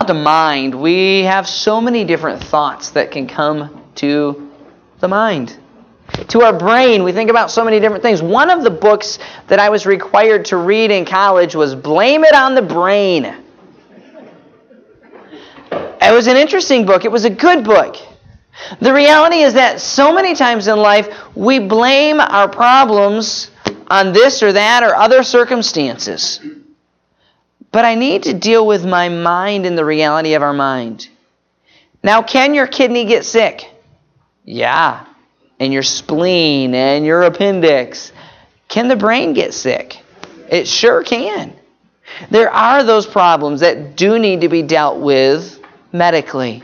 The mind, we have so many different thoughts that can come to the mind. To our brain, we think about so many different things. One of the books that I was required to read in college was Blame It on the Brain. It was an interesting book. It was a good book. The reality is that so many times in life, we blame our problems on this or that or other circumstances. But I need to deal with my mind and the reality of our mind. Now, can your kidney get sick? Yeah. And your spleen and your appendix. Can the brain get sick? It sure can. There are those problems that do need to be dealt with medically.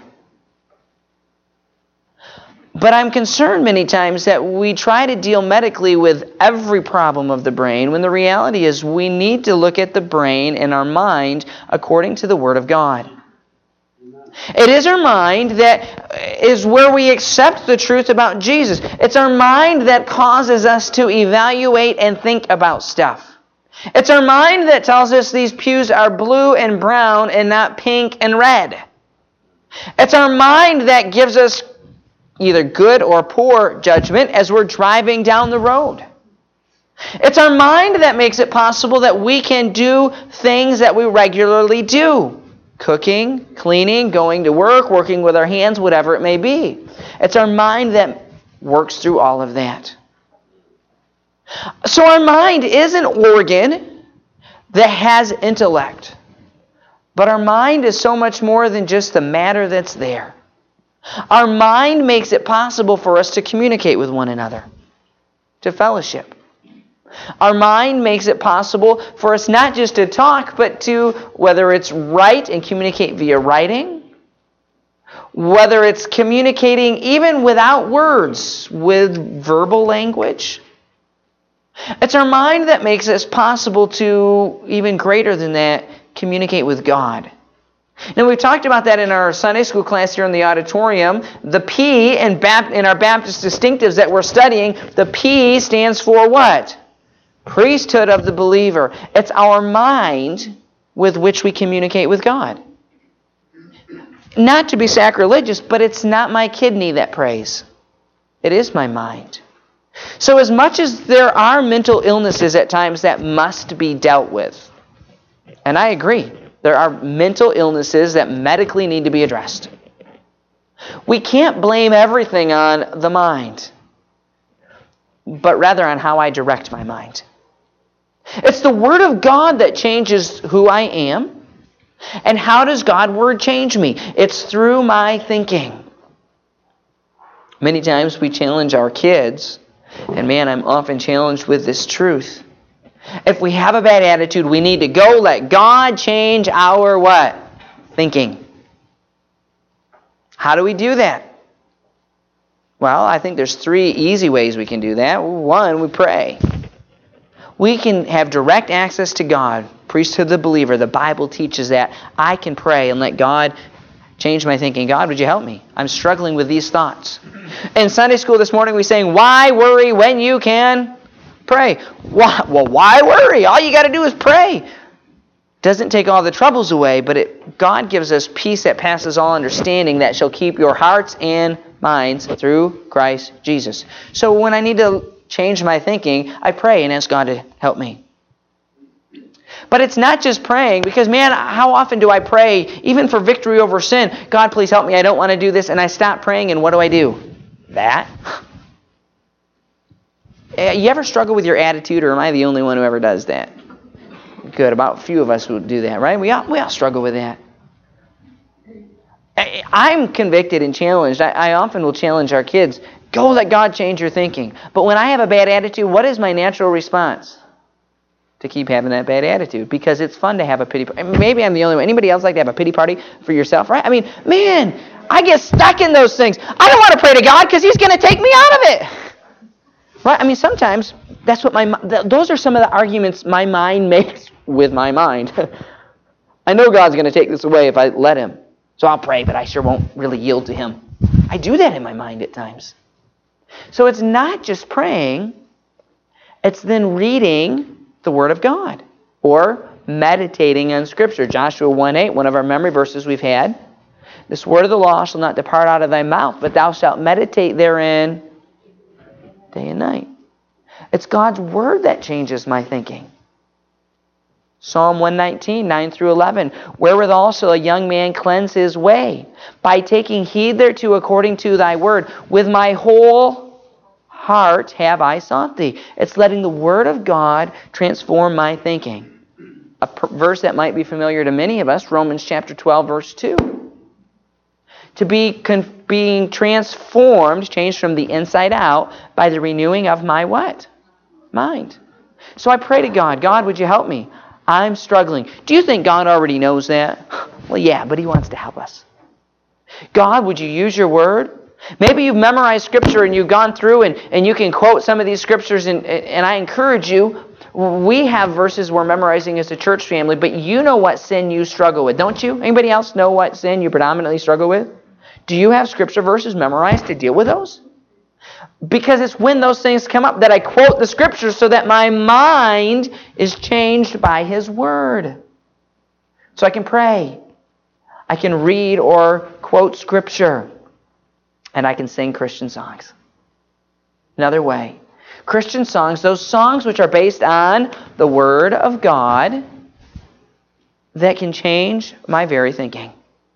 But I'm concerned many times that we try to deal medically with every problem of the brain, when the reality is we need to look at the brain and our mind according to the Word of God. It is our mind that is where we accept the truth about Jesus. It's our mind that causes us to evaluate and think about stuff. It's our mind that tells us these pews are blue and brown and not pink and red. It's our mind that gives us either good or poor judgment as we're driving down the road. It's our mind that makes it possible that we can do things that we regularly do. Cooking, cleaning, going to work, working with our hands, whatever it may be. It's our mind that works through all of that. So our mind is an organ that has intellect. But our mind is so much more than just the matter that's there. Our mind makes it possible for us to communicate with one another, to fellowship. Our mind makes it possible for us not just to talk, but to, whether it's write and communicate via writing, whether it's communicating even without words, with verbal language. It's our mind that makes it possible to, even greater than that, communicate with God. Now, we've talked about that in our Sunday school class here in the auditorium. The P in our Baptist distinctives that we're studying, the P stands for what? Priesthood of the believer. It's our mind with which we communicate with God. Not to be sacrilegious, but it's not my kidney that prays. It is my mind. So as much as there are mental illnesses at times that must be dealt with, and I agree, there are mental illnesses that medically need to be addressed. We can't blame everything on the mind, but rather on how I direct my mind. It's the Word of God that changes who I am. And how does God's Word change me? It's through my thinking. Many times we challenge our kids, and man, I'm often challenged with this truth. If we have a bad attitude, we need to go let God change our what? Thinking. How do we do that? Well, I think there's 3 easy ways we can do that. 1, we pray. We can have direct access to God. Priesthood of the believer. The Bible teaches that. I can pray and let God change my thinking. God, would you help me? I'm struggling with these thoughts. In Sunday school this morning, we sang, why worry when you can pray? Well, why worry? All you got to do is pray. Doesn't take all the troubles away, but God gives us peace that passes all understanding that shall keep your hearts and minds through Christ Jesus. So when I need to change my thinking, I pray and ask God to help me. But it's not just praying, because man, how often do I pray, even for victory over sin? God, please help me, I don't want to do this, and I stop praying, and what do? That. You ever struggle with your attitude, or am I the only one who ever does that? Good, about a few of us would do that, right? We all struggle with that. I'm convicted and challenged. I often will challenge our kids, go let God change your thinking. But when I have a bad attitude, what is my natural response? To keep having that bad attitude, because it's fun to have a pity party. Maybe I'm the only one. Anybody else like to have a pity party for yourself, right? I mean, man, I get stuck in those things. I don't want to pray to God because He's going to take me out of it. Right? I mean, sometimes that's what those are some of the arguments my mind makes with my mind. I know God's going to take this away if I let Him. So I'll pray, but I sure won't really yield to Him. I do that in my mind at times. So it's not just praying, it's then reading the Word of God, or meditating on Scripture. Joshua 1:8, one of our memory verses we've had. This word of the law shall not depart out of thy mouth, but thou shalt meditate therein day and night. It's God's Word that changes my thinking. Psalm 119, 9 through 11. Wherewithal shall a young man cleanse his way? By taking heed thereto according to thy word. With my whole heart have I sought thee. It's letting the Word of God transform my thinking. A verse that might be familiar to many of us, Romans chapter 12, verse 2. To be being transformed, changed from the inside out, by the renewing of my what? Mind. So I pray to God, God, would you help me? I'm struggling. Do you think God already knows that? Well, yeah, but He wants to help us. God, would you use your Word? Maybe you've memorized Scripture and you've gone through and you can quote some of these Scriptures, and I encourage you, we have verses we're memorizing as a church family, but you know what sin you struggle with, don't you? Anybody else know what sin you predominantly struggle with? Do you have Scripture verses memorized to deal with those? Because it's when those things come up that I quote the Scriptures so that my mind is changed by His Word. So I can pray. I can read or quote Scripture. And I can sing Christian songs. Another way. Christian songs, those songs which are based on the Word of God that can change my very thinking.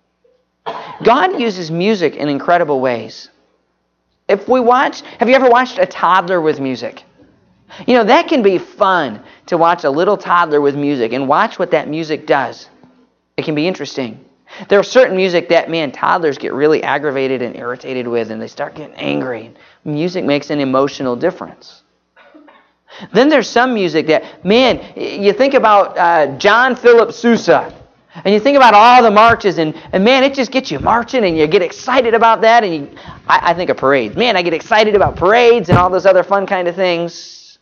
God uses music in incredible ways. Have you ever watched a toddler with music? You know, that can be fun to watch a little toddler with music and watch what that music does. It can be interesting. There are certain music that, toddlers get really aggravated and irritated with, and they start getting angry. Music makes an emotional difference. Then there's some music that, you think about John Philip Sousa, and you think about all the marches, and it just gets you marching, and you get excited about that. And I think of parades. I get excited about parades and all those other fun kind of things.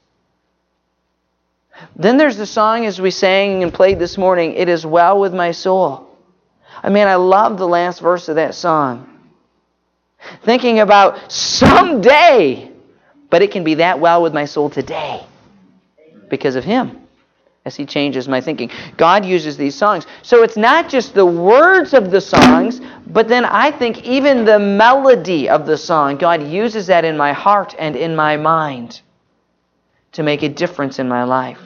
Then there's the song, as we sang and played this morning, It Is Well With My Soul. I love the last verse of that song. Thinking about someday, but it can be that well with my soul today because of Him, as He changes my thinking. God uses these songs. So it's not just the words of the songs, but then I think even the melody of the song, God uses that in my heart and in my mind to make a difference in my life,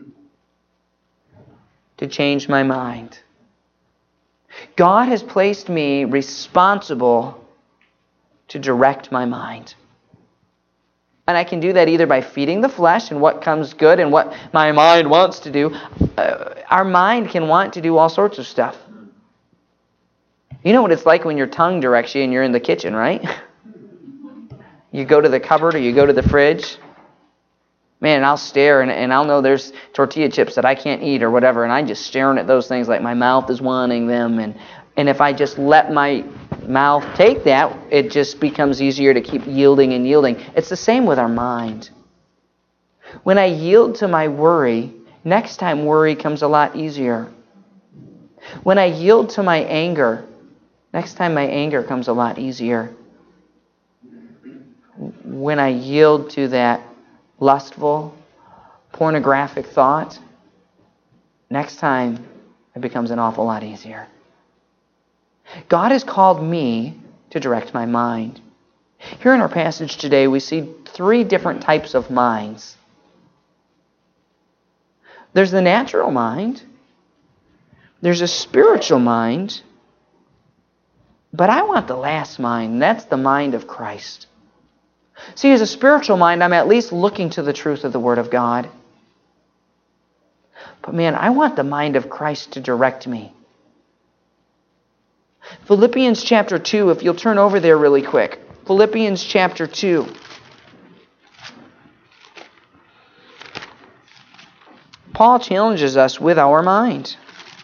to change my mind. God has placed me responsible to direct my mind. And I can do that either by feeding the flesh and what comes good and what my mind wants to do. Our mind can want to do all sorts of stuff. You know what it's like when your tongue directs you and you're in the kitchen, right? You go to the cupboard or you go to the fridge. And I'll stare and I'll know there's tortilla chips that I can't eat or whatever, and I'm just staring at those things like my mouth is wanting them. And if I just let my mouth take that, it just becomes easier to keep yielding and yielding. It's the same with our mind. When I yield to my worry, next time worry comes a lot easier. When I yield to my anger, next time my anger comes a lot easier. When I yield to that lustful, pornographic thought, next time it becomes an awful lot easier. God has called me to direct my mind. Here in our passage today, we see 3 different types of minds. There's the natural mind, there's a spiritual mind, but I want the last mind, and that's the mind of Christ. See, as a spiritual mind, I'm at least looking to the truth of the Word of God. But I want the mind of Christ to direct me. Philippians chapter 2, if you'll turn over there really quick. Philippians chapter 2. Paul challenges us with our mind.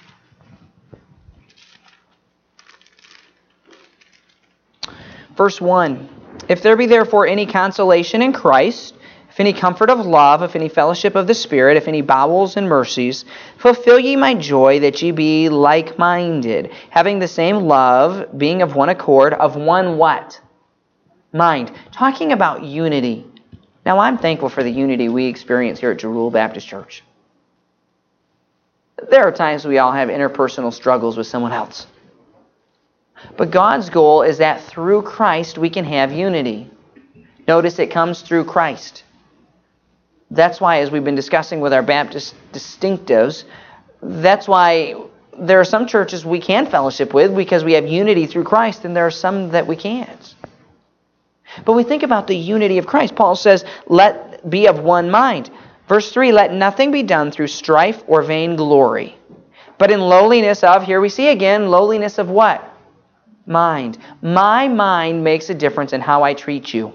Verse 1. If there be therefore any consolation in Christ, if any comfort of love, if any fellowship of the Spirit, if any bowels and mercies, fulfill ye my joy, that ye be like-minded, having the same love, being of one accord, of one what? Mind. Talking about unity. Now, I'm thankful for the unity we experience here at Jeruel Baptist Church. There are times we all have interpersonal struggles with someone else. But God's goal is that through Christ we can have unity. Notice it comes through Christ. That's why, as we've been discussing with our Baptist distinctives, that's why there are some churches we can fellowship with because we have unity through Christ, and there are some that we can't. But we think about the unity of Christ. Paul says, let be of one mind. Verse 3, let nothing be done through strife or vainglory, but in lowliness of, here we see again, lowliness of what? Mind. My mind makes a difference in how I treat you.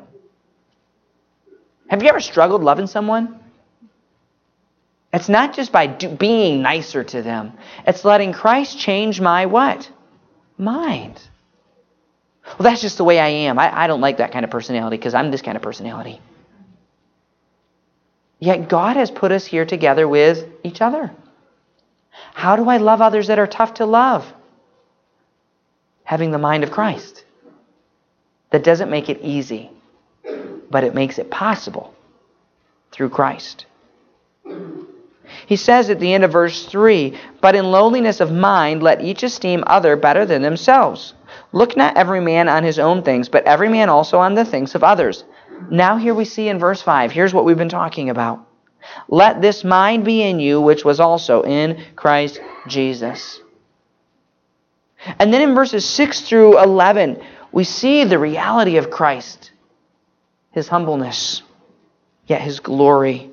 Have you ever struggled loving someone? It's not just by being nicer to them. It's letting Christ change my what? Mind. Well, that's just the way I am. I don't like that kind of personality because I'm this kind of personality. Yet God has put us here together with each other. How do I love others that are tough to love? Having the mind of Christ. That doesn't make it easy, but it makes it possible through Christ. He says at the end of verse 3, but in lowliness of mind let each esteem other better than themselves. Look not every man on his own things, but every man also on the things of others. Now here we see in verse 5, here's what we've been talking about. Let this mind be in you, which was also in Christ Jesus. And then in verses 6 through 11, we see the reality of Christ. His humbleness, yet His glory.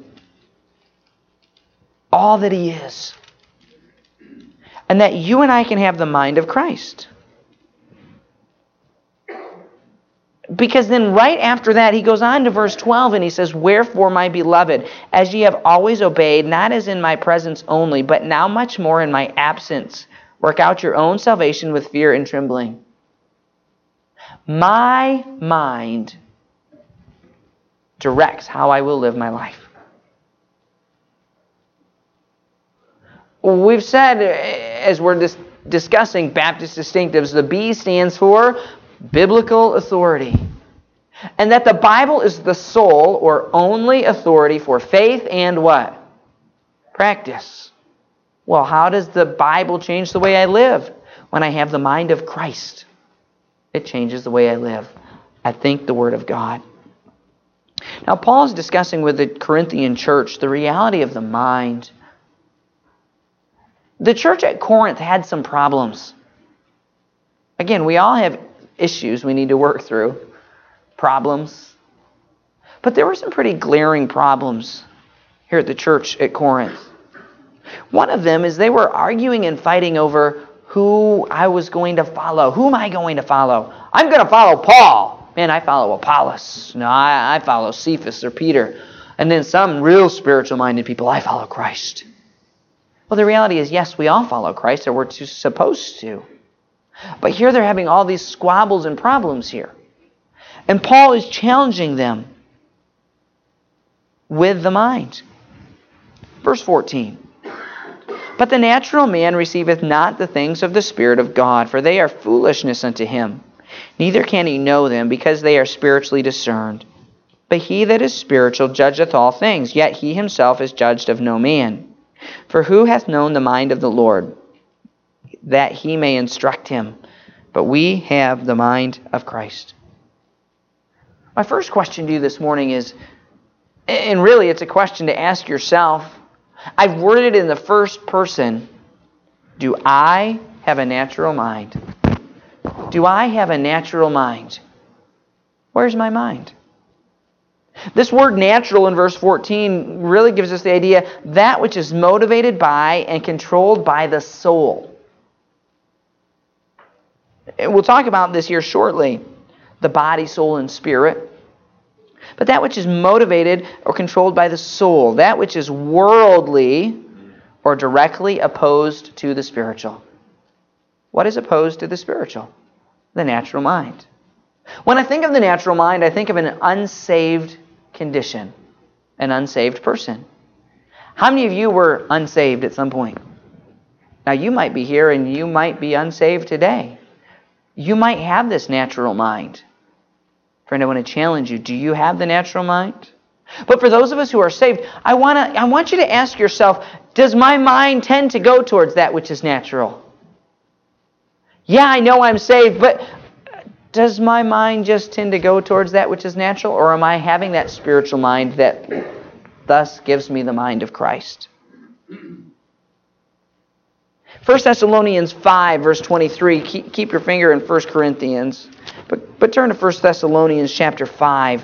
All that He is. And that you and I can have the mind of Christ. Because then right after that, he goes on to verse 12 and he says, wherefore, my beloved, as ye have always obeyed, not as in my presence only, but now much more in my absence, work out your own salvation with fear and trembling. My mind directs how I will live my life. We've said, as we're discussing Baptist distinctives, the B stands for biblical authority. And that the Bible is the sole or only authority for faith and what? Practice. Well, how does the Bible change the way I live? When I have the mind of Christ, it changes the way I live. I think the Word of God. Now, Paul is discussing with the Corinthian church the reality of the mind. The church at Corinth had some problems. Again, we all have issues we need to work through, problems. But there were some pretty glaring problems here at the church at Corinth. One of them is they were arguing and fighting over who I was going to follow. Who am I going to follow? I'm going to follow Paul. Man, I follow Apollos. No, I follow Cephas or Peter. And then some real spiritual-minded people, I follow Christ. Well, the reality is, yes, we all follow Christ, or we're supposed to. But here they're having all these squabbles and problems here. And Paul is challenging them with the mind. Verse 14. But the natural man receiveth not the things of the Spirit of God, for they are foolishness unto him. Neither can he know them, because they are spiritually discerned. But he that is spiritual judgeth all things, yet he himself is judged of no man. For who hath known the mind of the Lord, that he may instruct him? But we have the mind of Christ. My first question to you this morning is, and really it's a question to ask yourself. I've worded it in the first person. Do I have a natural mind? Do I have a natural mind? Where's my mind? This word natural in verse 14 really gives us the idea that which is motivated by and controlled by the soul. And we'll talk about this here shortly. The body, soul, and spirit. But that which is motivated or controlled by the soul. That which is worldly or directly opposed to the spiritual. What is opposed to the spiritual? The natural mind. When I think of the natural mind, I think of an unsaved condition. An unsaved person. How many of you were unsaved at some point? Now you might be here and you might be unsaved today. You might have this natural mind. Friend, I want to challenge you. Do you have the natural mind? But for those of us who are saved, I want you to ask yourself, does my mind tend to go towards that which is natural? Yeah, I know I'm saved, but does my mind just tend to go towards that which is natural? Or am I having that spiritual mind that thus gives me the mind of Christ? 1 Thessalonians 5, verse 23. Keep your finger in 1 Corinthians. But turn to 1 Thessalonians chapter 5.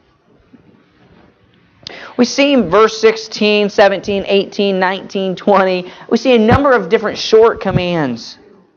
We see in verse 16, 17, 18, 19, 20, we see a number of different short commands.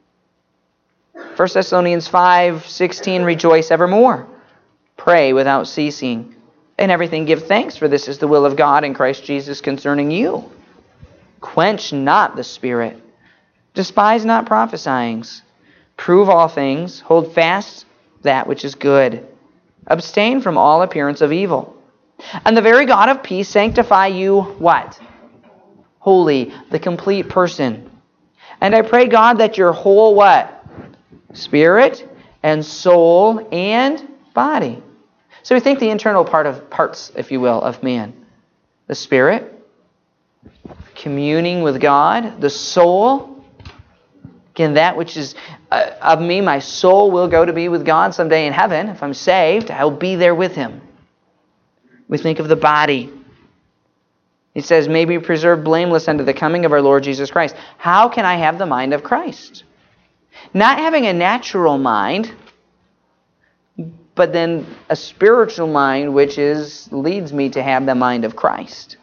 1 Thessalonians 5, 16, rejoice evermore. Pray without ceasing. In everything give thanks, for this is the will of God in Christ Jesus concerning you. Quench not the Spirit. Despise not prophesying. Prove all things. Hold fast that which is good. Abstain from all appearance of evil. And the very God of peace sanctify you, what? Holy, the complete person. And I pray, God, that your whole what? Spirit and soul and body. So we think the internal parts, if you will, of man. The spirit, communing with God. The soul, again, that which is of me, my soul will go to be with God someday in heaven. If I'm saved, I'll be there with Him. We think of the body. It says, may be preserved blameless unto the coming of our Lord Jesus Christ. How can I have the mind of Christ? Not having a natural mind, but then a spiritual mind, which leads me to have the mind of Christ.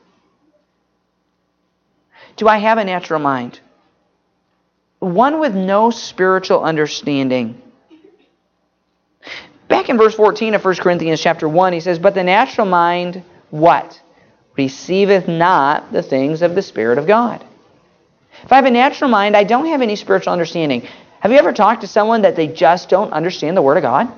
Do I have a natural mind? One with no spiritual understanding. Back in verse 14 of 1 Corinthians chapter 1, he says, but the natural mind, what? Receiveth not the things of the Spirit of God. If I have a natural mind, I don't have any spiritual understanding. Have you ever talked to someone that they just don't understand the Word of God?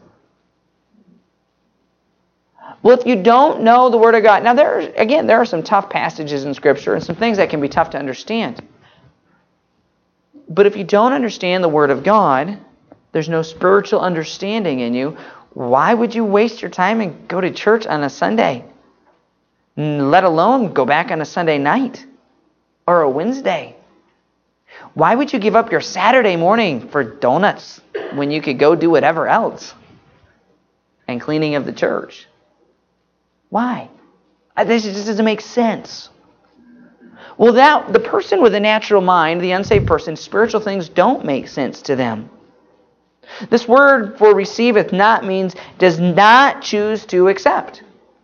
Well, if you don't know the Word of God, now there are some tough passages in Scripture and some things that can be tough to understand. But if you don't understand the Word of God, there's no spiritual understanding in you. Why would you waste your time and go to church on a Sunday? Let alone go back on a Sunday night or a Wednesday. Why would you give up your Saturday morning for donuts when you could go do whatever else? And cleaning of the church. Why? This just doesn't make sense. Well, the person with a natural mind, the unsaved person, spiritual things don't make sense to them. This word for receiveth not means does not choose to accept.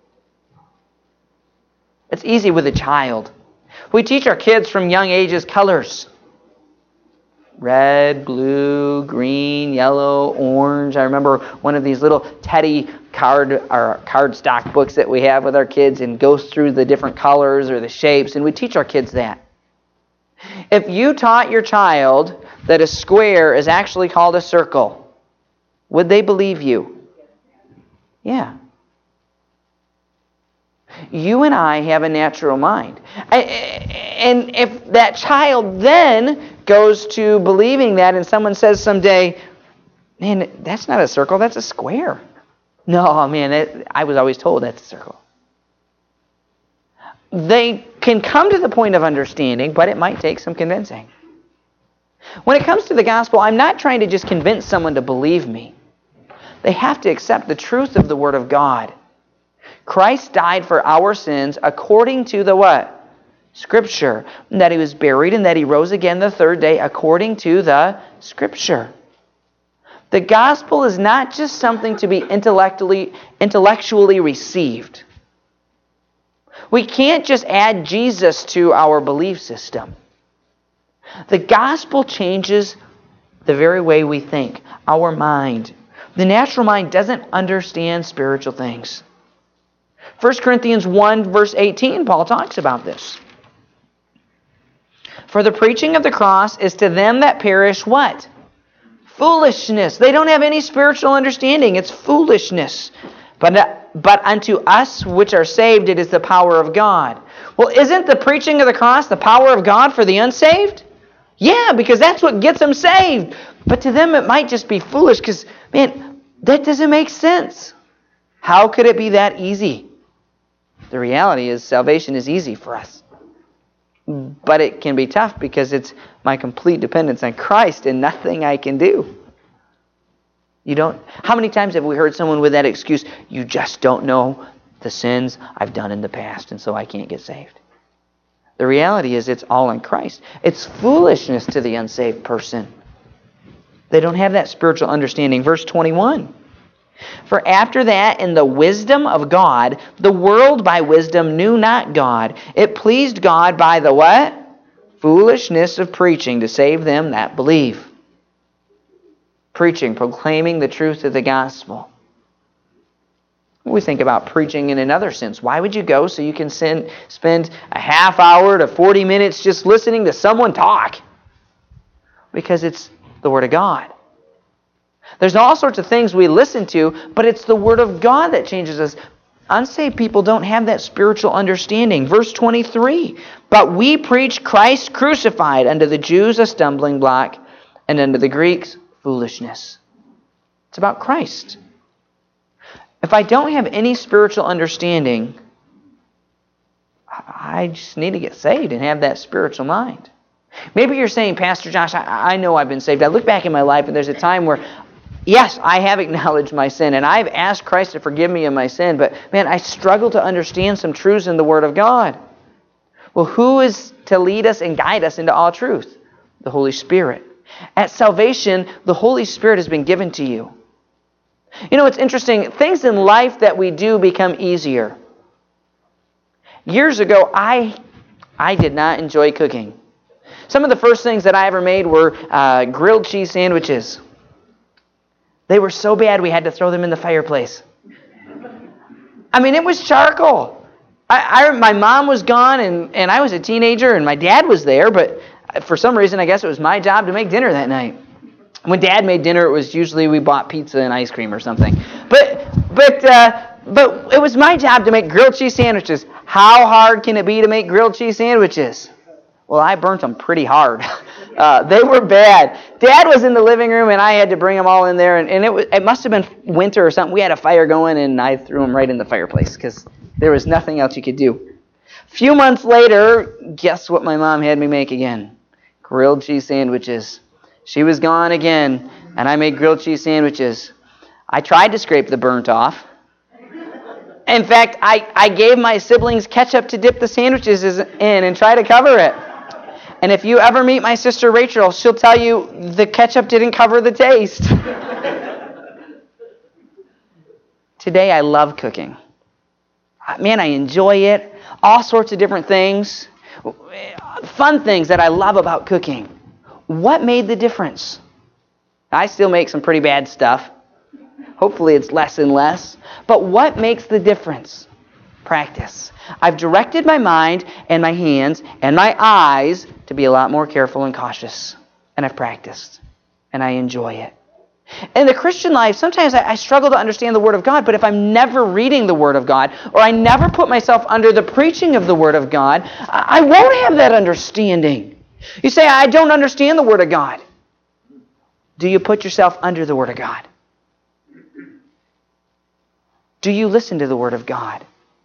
It's easy with a child. We teach our kids from young ages colors. Red, blue, green, yellow, orange. I remember one of these little Teddy cardstock books that we have with our kids and goes through the different colors or the shapes, and we teach our kids that. If you taught your child that a square is actually called a circle, would they believe you? Yeah. You and I have a natural mind. And if that child then goes to believing that and someone says someday, man, that's not a circle, that's a square. No, man, I was always told that's a circle. They can come to the point of understanding, but it might take some convincing. When it comes to the gospel, I'm not trying to just convince someone to believe me. They have to accept the truth of the Word of God. Christ died for our sins according to the what? Scripture. And that He was buried and that He rose again the third day according to the Scripture. The gospel is not just something to be intellectually received. We can't just add Jesus to our belief system. The gospel changes the very way we think, our mind. The natural mind doesn't understand spiritual things. 1 Corinthians 1 verse 18, Paul talks about this. For the preaching of the cross is to them that perish what? Foolishness. They don't have any spiritual understanding. It's foolishness. But unto us which are saved, it is the power of God. Well, isn't the preaching of the cross the power of God for the unsaved? Yeah, because that's what gets them saved. But to them it might just be foolish because, man, that doesn't make sense. How could it be that easy? The reality is salvation is easy for us. But it can be tough because it's my complete dependence on Christ and nothing I can do. How many times have we heard someone with that excuse, you just don't know the sins I've done in the past and so I can't get saved? The reality is it's all in Christ. It's foolishness to the unsaved person. They don't have that spiritual understanding. Verse 21. For after that, in the wisdom of God, the world by wisdom knew not God. It pleased God by the what? Foolishness of preaching to save them that believe. Preaching, proclaiming the truth of the gospel. We think about preaching in another sense. Why would you go so you can spend a half hour to 40 minutes just listening to someone talk? Because it's the Word of God. There's all sorts of things we listen to, but it's the Word of God that changes us. Unsaved people don't have that spiritual understanding. Verse 23, but we preach Christ crucified, unto the Jews a stumbling block, and unto the Greeks foolishness. It's about Christ. If I don't have any spiritual understanding, I just need to get saved and have that spiritual mind. Maybe you're saying, Pastor Josh, I know I've been saved. I look back in my life and there's a time where, yes, I have acknowledged my sin and I've asked Christ to forgive me of my sin, but man, I struggle to understand some truths in the Word of God. Well, who is to lead us and guide us into all truth? The Holy Spirit. At salvation, the Holy Spirit has been given to you. You know, it's interesting. Things in life that we do become easier. Years ago, I did not enjoy cooking. Some of the first things that I ever made were grilled cheese sandwiches. They were so bad we had to throw them in the fireplace. I mean, it was charcoal. My mom was gone and I was a teenager and my dad was there, but for some reason, I guess it was my job to make dinner that night. When Dad made dinner, it was usually we bought pizza and ice cream or something. But it was my job to make grilled cheese sandwiches. How hard can it be to make grilled cheese sandwiches? Well, I burnt them pretty hard. They were bad. Dad was in the living room, and I had to bring them all in there. And it must have been winter or something. We had a fire going, and I threw them right in the fireplace because there was nothing else you could do. A few months later, guess what my mom had me make again? Grilled cheese sandwiches. She was gone again, and I made grilled cheese sandwiches. I tried to scrape the burnt off. In fact, I gave my siblings ketchup to dip the sandwiches in and try to cover it. And if you ever meet my sister Rachel, she'll tell you the ketchup didn't cover the taste. Today, I love cooking. Man, I enjoy it. All sorts of different things. Fun things that I love about cooking. What made the difference? I still make some pretty bad stuff. Hopefully it's less and less. But what makes the difference? Practice. I've directed my mind and my hands and my eyes to be a lot more careful and cautious. And I've practiced. And I enjoy it. In the Christian life, sometimes I struggle to understand the Word of God, but if I'm never reading the Word of God, or I never put myself under the preaching of the Word of God, I won't have that understanding. You say, I don't understand the Word of God. Do you put yourself under the Word of God? Do you listen to the Word of God?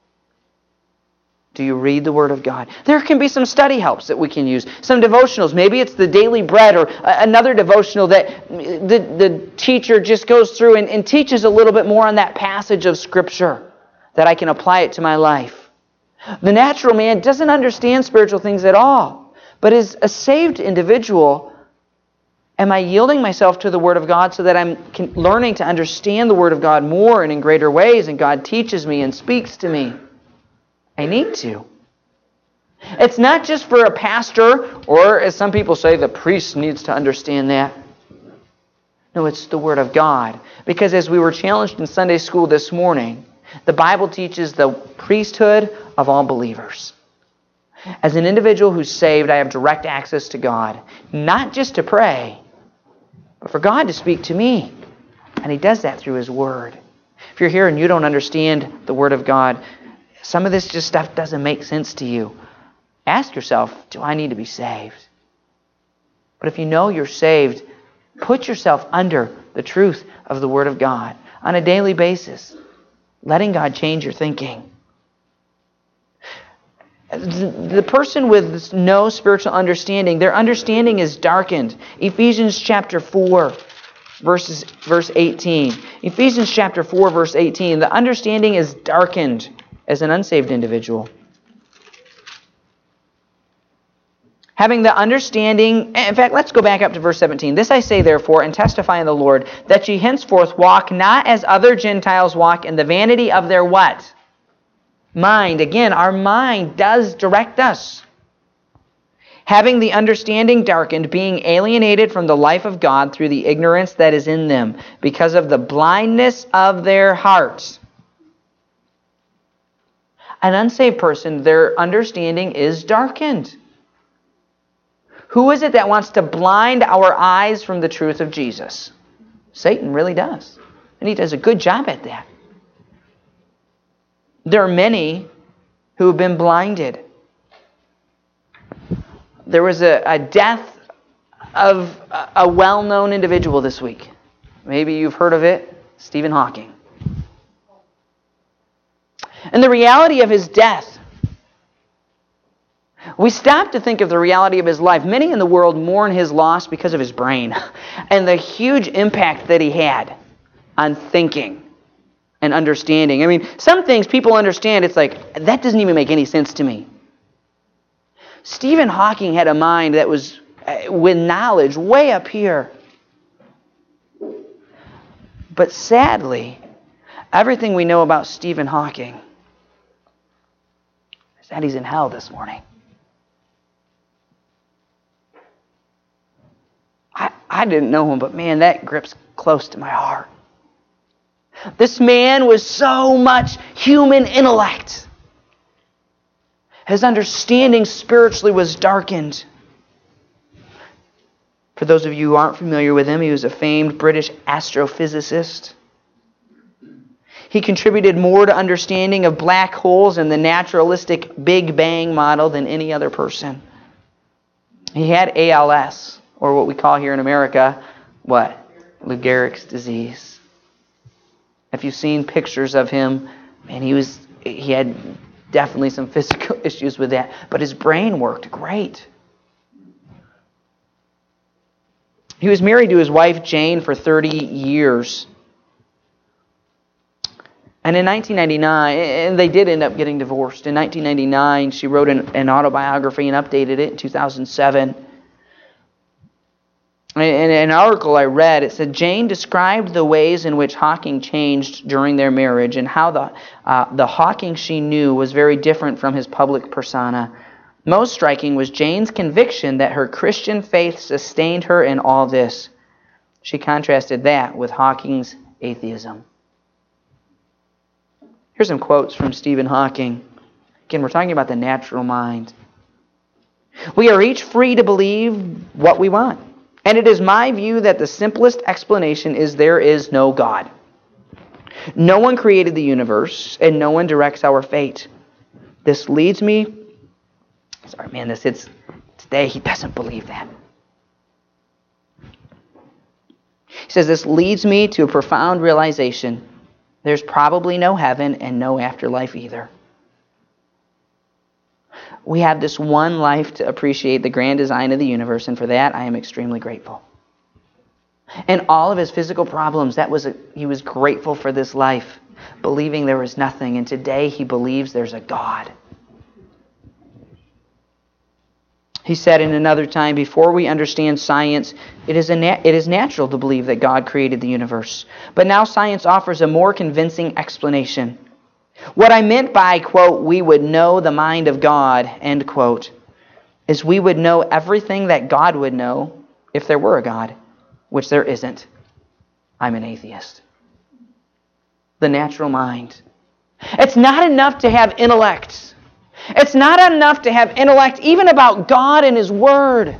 Do you read the Word of God? There can be some study helps that we can use. Some devotionals. Maybe it's the Daily Bread or another devotional that the teacher just goes through and teaches a little bit more on that passage of Scripture that I can apply it to my life. The natural man doesn't understand spiritual things at all. But as a saved individual, am I yielding myself to the Word of God so that I'm learning to understand the Word of God more and in greater ways, and God teaches me and speaks to me? I need to. It's not just for a pastor, or as some people say, the priest needs to understand that. No, it's the Word of God. Because as we were challenged in Sunday school this morning, the Bible teaches the priesthood of all believers. As an individual who's saved, I have direct access to God. Not just to pray, but for God to speak to me. And He does that through His Word. If you're here and you don't understand the Word of God, some of this just stuff doesn't make sense to you. Ask yourself, do I need to be saved? But if you know you're saved, put yourself under the truth of the Word of God on a daily basis, letting God change your thinking. The person with no spiritual understanding, their understanding is darkened. Ephesians chapter 4, verse 18. Ephesians chapter 4, verse 18. The understanding is darkened as an unsaved individual. Having the understanding, in fact, let's go back up to verse 17. This I say, therefore, and testify in the Lord, that ye henceforth walk not as other Gentiles walk in the vanity of their what? Mind. Again, our mind does direct us. Having the understanding darkened, being alienated from the life of God through the ignorance that is in them, because of the blindness of their hearts. An unsaved person, their understanding is darkened. Who is it that wants to blind our eyes from the truth of Jesus? Satan really does. And he does a good job at that. There are many who have been blinded. There was a death of a well-known individual this week. Maybe you've heard of it, Stephen Hawking. And the reality of his death, we stop to think of the reality of his life. Many in the world mourn his loss because of his brain and the huge impact that he had on thinking and understanding. I mean, some things people understand, it's like, that doesn't even make any sense to me. Stephen Hawking had a mind that was with knowledge way up here. But sadly, everything we know about Stephen Hawking is that he's in hell this morning. I didn't know him, but man, that grips close to my heart. This man was so much human intellect. His understanding spiritually was darkened. For those of you who aren't familiar with him, he was a famed British astrophysicist. He contributed more to understanding of black holes and the naturalistic Big Bang model than any other person. He had ALS, or what we call here in America, what? Lou Gehrig's disease. If you've seen pictures of him, man, he had definitely some physical issues with that, but his brain worked great. He was married to his wife Jane for 30 years. And in 1999, and they did end up getting divorced. In 1999, she wrote an autobiography and updated it in 2007. In an article I read, it said Jane described the ways in which Hawking changed during their marriage and how the Hawking she knew was very different from his public persona. Most striking was Jane's conviction that her Christian faith sustained her in all this. She contrasted that with Hawking's atheism. Here's some quotes from Stephen Hawking. Again, we're talking about the natural mind. We are each free to believe what we want. And it is my view that the simplest explanation is there is no God. No one created the universe, and no one directs our fate. This leads me... Sorry, man, this hits... Today, he doesn't believe that. He says, this leads me to a profound realization. There's probably no heaven and no afterlife either. We have this one life to appreciate the grand design of the universe, and for that I am extremely grateful. And all of his physical problems, he was grateful for this life, believing there was nothing, and today he believes there's a God. He said in another time, before we understand science, it is natural to believe that God created the universe. But now science offers a more convincing explanation. What I meant by, quote, we would know the mind of God, end quote, is we would know everything that God would know if there were a God, which there isn't. I'm an atheist. The natural mind. It's not enough to have intellect. It's not enough to have intellect even about God and His Word.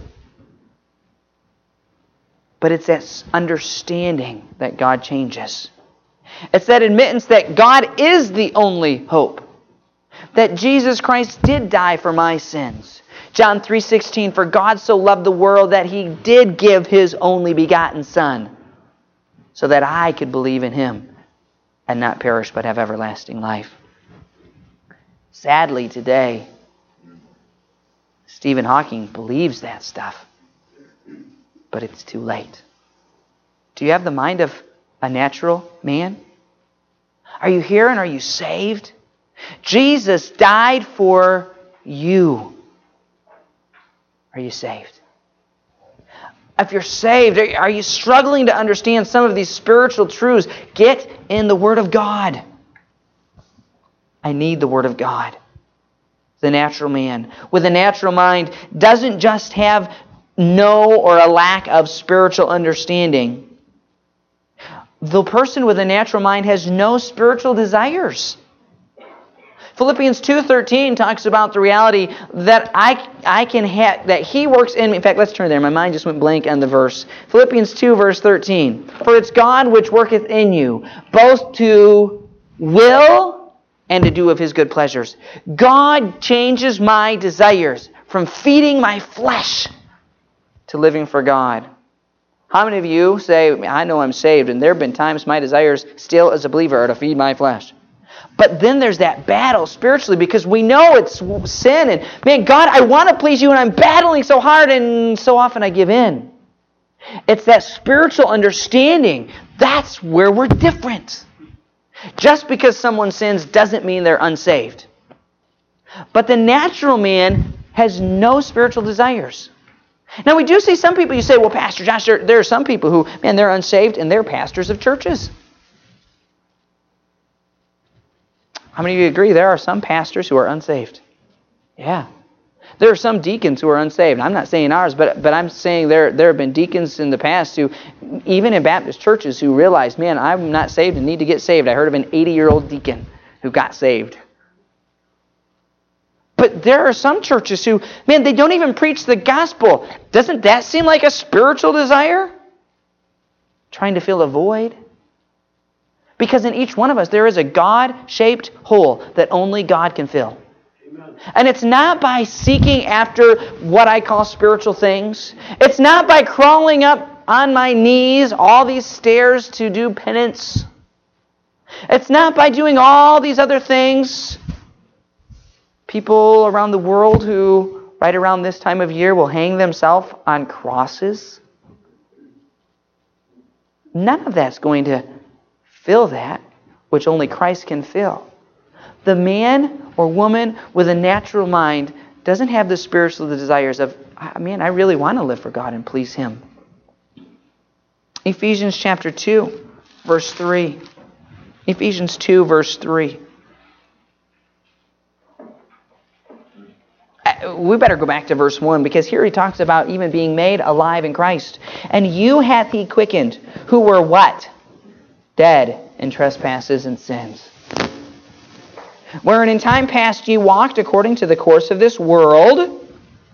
But it's that understanding that God changes. It's that admittance that God is the only hope. That Jesus Christ did die for my sins. John 3:16, for God so loved the world that He did give His only begotten Son, so that I could believe in Him and not perish but have everlasting life. Sadly today, Stephen Hawking believes that stuff. But it's too late. Do you have the mind of a natural man? Are you here and are you saved? Jesus died for you. Are you saved? If you're saved, are you struggling to understand some of these spiritual truths? Get in the Word of God. I need the Word of God. The natural man with a natural mind doesn't just have no or a lack of spiritual understanding. The person with a natural mind has no spiritual desires. Philippians 2:13 talks about the reality that I can have, that He works in me. In fact, let's turn there. My mind just went blank on the verse. Philippians 2, verse 13. For it's God which worketh in you, both to will and to do of His good pleasures. God changes my desires from feeding my flesh to living for God. How many of you say, I know I'm saved, and there have been times my desires still as a believer are to feed my flesh. But then there's that battle spiritually because we know it's sin. And man, God, I want to please you and I'm battling so hard and so often I give in. It's that spiritual understanding. That's where we're different. Just because someone sins doesn't mean they're unsaved. But the natural man has no spiritual desires. Now we do see some people, you say, well, Pastor Josh, there are some people who, man, they're unsaved and they're pastors of churches. How many of you agree there are some pastors who are unsaved? Yeah. There are some deacons who are unsaved. I'm not saying ours, but I'm saying there have been deacons in the past who, even in Baptist churches, who realized, man, I'm not saved and need to get saved. I heard of an 80-year-old deacon who got saved. But there are some churches who, man, they don't even preach the gospel. Doesn't that seem like a spiritual desire? Trying to fill a void? Because in each one of us, there is a God-shaped hole that only God can fill. Amen. And it's not by seeking after what I call spiritual things. It's not by crawling up on my knees all these stairs to do penance. It's not by doing all these other things. People around the world who, right around this time of year, will hang themselves on crosses. None of that's going to fill that which only Christ can fill. The man or woman with a natural mind doesn't have the spiritual desires of, man, I really want to live for God and please Him. Ephesians chapter 2, verse 3. Ephesians 2, verse 3. We better go back to verse 1 because here he talks about even being made alive in Christ. And you hath He quickened, who were what? Dead in trespasses and sins. Wherein in time past ye walked according to the course of this world.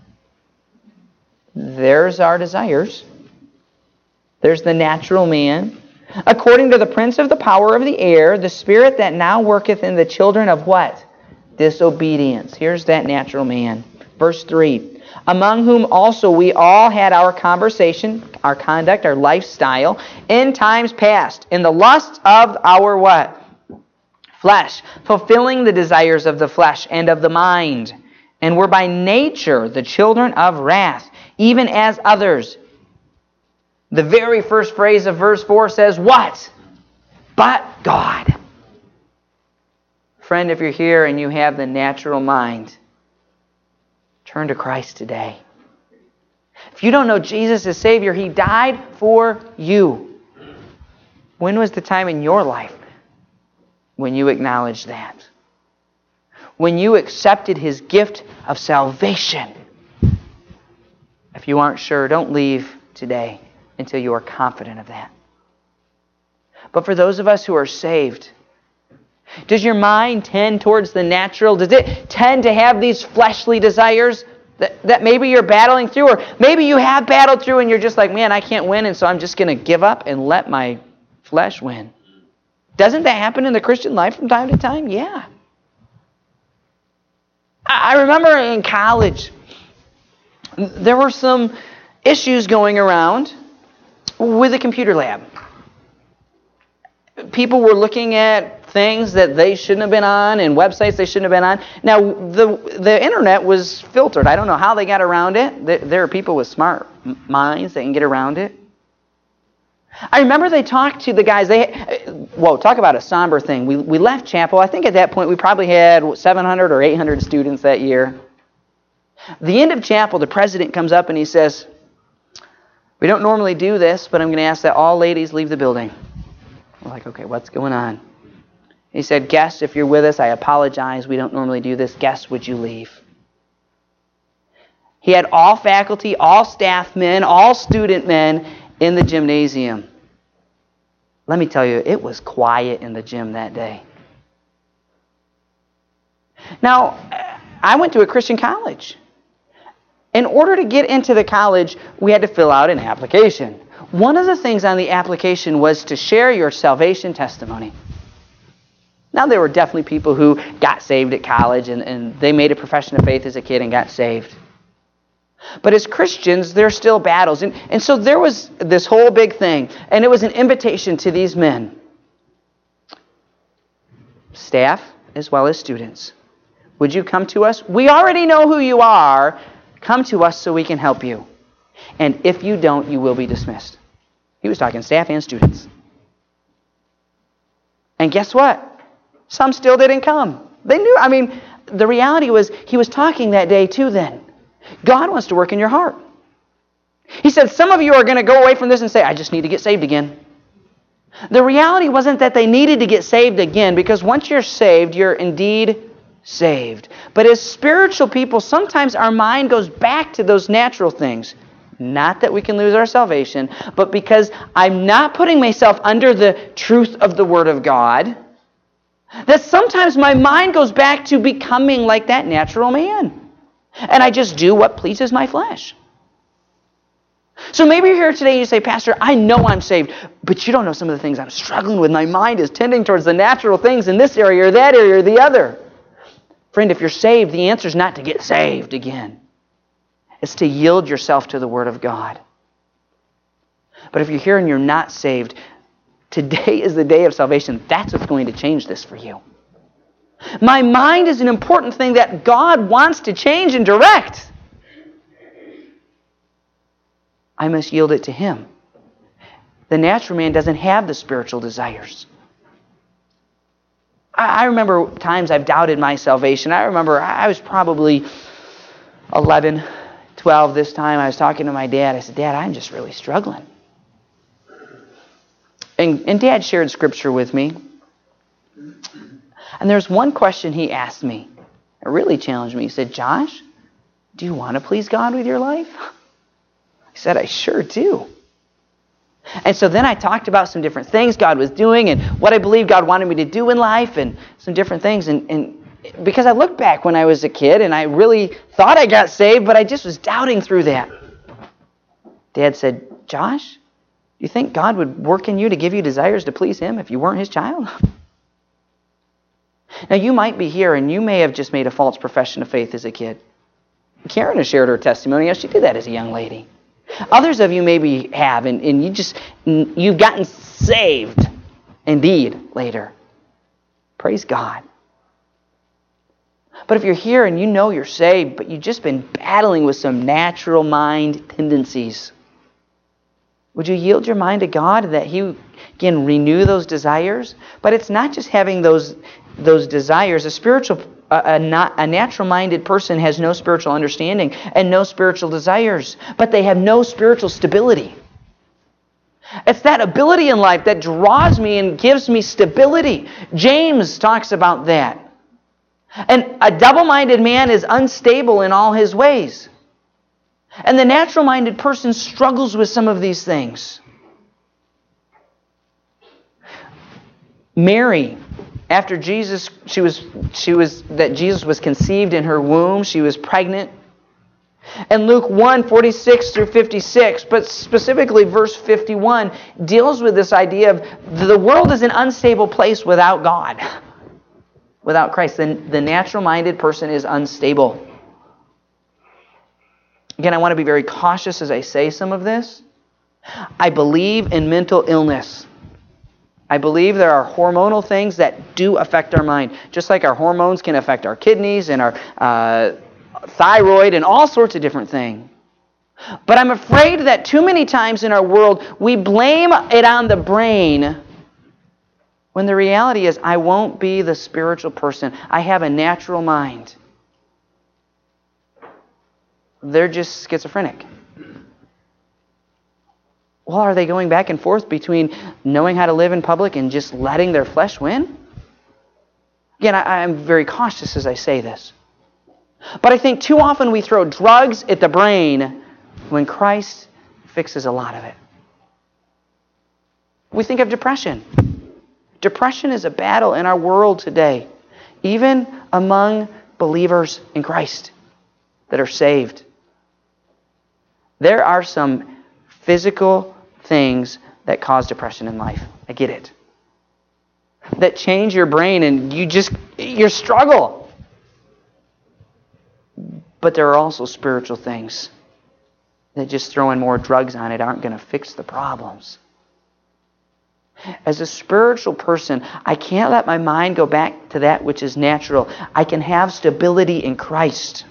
There's our desires. There's the natural man. According to the prince of the power of the air, the spirit that now worketh in the children of what? Disobedience. Here's that natural man. Verse 3. Among whom also we all had our conversation, our conduct, our lifestyle, in times past, in the lust of our what? Flesh, fulfilling the desires of the flesh and of the mind, and were by nature the children of wrath, even as others. The very first phrase of verse 4 says what? But God. Friend, if you're here and you have the natural mind, turn to Christ today. If you don't know Jesus as Savior, He died for you. When was the time in your life when you acknowledged that? When you accepted His gift of salvation? If you aren't sure, don't leave today until you are confident of that. But for those of us who are saved, does your mind tend towards the natural? Does it tend to have these fleshly desires that maybe you're battling through? Or maybe you have battled through and you're just like, man, I can't win, and so I'm just going to give up and let my flesh win. Doesn't that happen in the Christian life from time to time? Yeah. I remember in college, there were some issues going around with the computer lab. People were looking at things that they shouldn't have been on and websites they shouldn't have been on. Now, the internet was filtered. I don't know how they got around it. There are people with smart minds that can get around it. I remember they talked to the guys. Talk about a somber thing. We left chapel. I think at that point we probably had 700 or 800 students that year. The end of chapel, the president comes up and he says, "We don't normally do this, but I'm going to ask that all ladies leave the building." We're like, okay, what's going on? He said, "Guests, if you're with us, I apologize. We don't normally do this. Guests, would you leave?" He had all faculty, all staff men, all student men in the gymnasium. Let me tell you, it was quiet in the gym that day. Now, I went to a Christian college. In order to get into the college, we had to fill out an application. One of the things on the application was to share your salvation testimony. Now, there were definitely people who got saved at college and they made a profession of faith as a kid and got saved. But as Christians, there are still battles. And so there was this whole big thing. And it was an invitation to these men, staff as well as students. Would you come to us? We already know who you are. Come to us so we can help you. And if you don't, you will be dismissed. He was talking staff and students. And guess what? Some still didn't come. They knew. The reality was he was talking that day to them. God wants to work in your heart. He said, some of you are going to go away from this and say, I just need to get saved again. The reality wasn't that they needed to get saved again, because once you're saved, you're indeed saved. But as spiritual people, sometimes our mind goes back to those natural things. Not that we can lose our salvation, but because I'm not putting myself under the truth of the Word of God, that sometimes my mind goes back to becoming like that natural man. And I just do what pleases my flesh. So maybe you're here today and you say, Pastor, I know I'm saved, but you don't know some of the things I'm struggling with. My mind is tending towards the natural things in this area or that area or the other. Friend, if you're saved, the answer is not to get saved again. It's to yield yourself to the Word of God. But if you're here and you're not saved, today is the day of salvation. That's what's going to change this for you. My mind is an important thing that God wants to change and direct. I must yield it to Him. The natural man doesn't have the spiritual desires. I remember times I've doubted my salvation. I remember I was probably 11, 12 this time. I was talking to my dad. I said, Dad, I'm just really struggling. And Dad shared Scripture with me. And there's one question he asked me. It really challenged me. He said, Josh, do you want to please God with your life? I said, I sure do. And so then I talked about some different things God was doing and what I believe God wanted me to do in life and some different things. And because I looked back when I was a kid and I really thought I got saved, but I just was doubting through that. Dad said, Josh, do you think God would work in you to give you desires to please Him if you weren't His child? Now, you might be here and you may have just made a false profession of faith as a kid. Karen has shared her testimony. Yes, she did that as a young lady. Others of you maybe have, and you've gotten saved indeed later. Praise God. But if you're here and you know you're saved, but you've just been battling with some natural mind tendencies, would you yield your mind to God that He can renew those desires? But it's not just having those desires. A natural-minded person has no spiritual understanding and no spiritual desires, but they have no spiritual stability. It's that ability in life that draws me and gives me stability. James talks about that. And a double-minded man is unstable in all his ways. And the natural-minded person struggles with some of these things. Mary, after Jesus, Jesus was conceived in her womb, she was pregnant. And Luke 1:46 through 56, but specifically verse 51, deals with this idea of the world is an unstable place without God, without Christ. The natural-minded person is unstable. Again, I want to be very cautious as I say some of this. I believe in mental illness. I believe there are hormonal things that do affect our mind, just like our hormones can affect our kidneys and our thyroid and all sorts of different things. But I'm afraid that too many times in our world, we blame it on the brain when the reality is, I won't be the spiritual person. I have a natural mind. They're just schizophrenic. Well, are they going back and forth between knowing how to live in public and just letting their flesh win? Again, I'm very cautious as I say this. But I think too often we throw drugs at the brain when Christ fixes a lot of it. We think of depression. Depression is a battle in our world today, even among believers in Christ that are saved. There are some physical things that cause depression in life. I get it. That change your brain and you struggle. But there are also spiritual things that just throwing more drugs on it aren't going to fix the problems. As a spiritual person, I can't let my mind go back to that which is natural. I can have stability in Christ.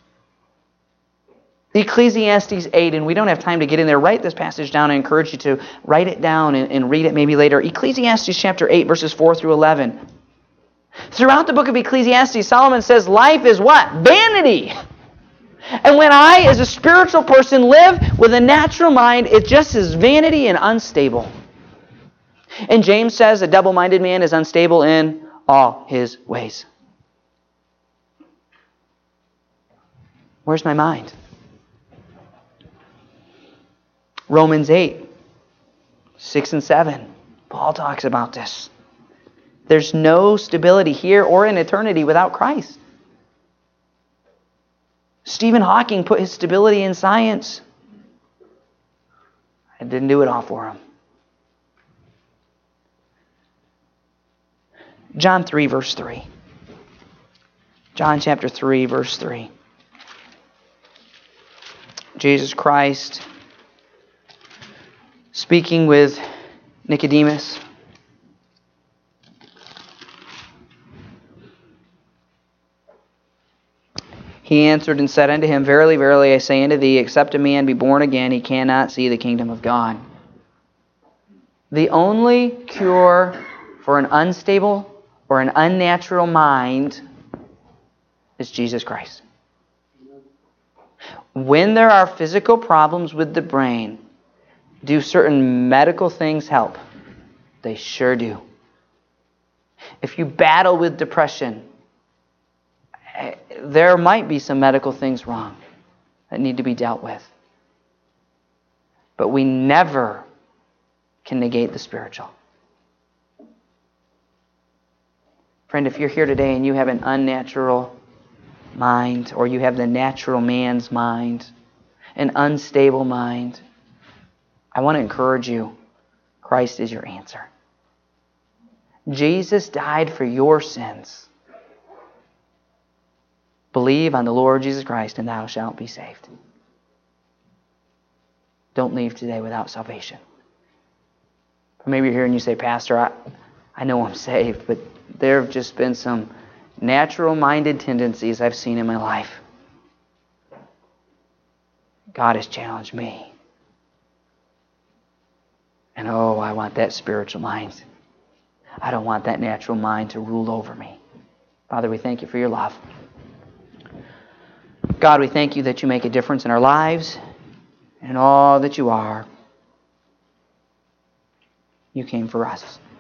Ecclesiastes 8, and we don't have time to get in there. Write this passage down. I encourage you to write it down and read it maybe later. Ecclesiastes chapter 8, verses 4 through 11. Throughout the book of Ecclesiastes, Solomon says life is what? Vanity. And when I, as a spiritual person, live with a natural mind, it just is vanity and unstable. And James says a double-minded man is unstable in all his ways. Where's my mind? Romans 8, 6 and 7. Paul talks about this. There's no stability here or in eternity without Christ. Stephen Hawking put his stability in science. I didn't do it all for him. John 3, verse 3. John chapter 3, verse 3. Jesus Christ speaking with Nicodemus. He answered and said unto him, Verily, verily, I say unto thee, except a man be born again, he cannot see the kingdom of God. The only cure for an unstable or an unnatural mind is Jesus Christ. When there are physical problems with the brain, do certain medical things help? They sure do. If you battle with depression, there might be some medical things wrong that need to be dealt with. But we never can negate the spiritual. Friend, if you're here today and you have an unnatural mind, or you have the natural man's mind, an unstable mind, I want to encourage you, Christ is your answer. Jesus died for your sins. Believe on the Lord Jesus Christ and thou shalt be saved. Don't leave today without salvation. Or maybe you're here and you say, Pastor, I know I'm saved, but there have just been some natural-minded tendencies I've seen in my life. God has challenged me. And oh, I want that spiritual mind. I don't want that natural mind to rule over me. Father, we thank you for your love. God, we thank you that you make a difference in our lives and all that you are. You came for us.